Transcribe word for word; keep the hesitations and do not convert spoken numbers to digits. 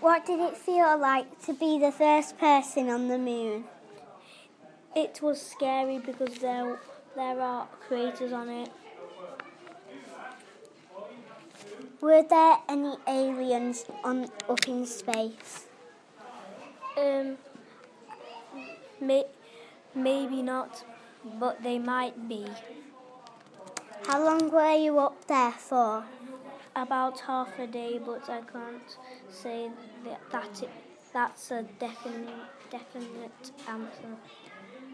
What did it feel like to be the first person on the moon? It was scary because there there are craters on it. Were there any aliens on up in space? Um, may, maybe not, but they might be. How long were you up there for? About half a day, but I can't say that, that it, that's a definite definite answer.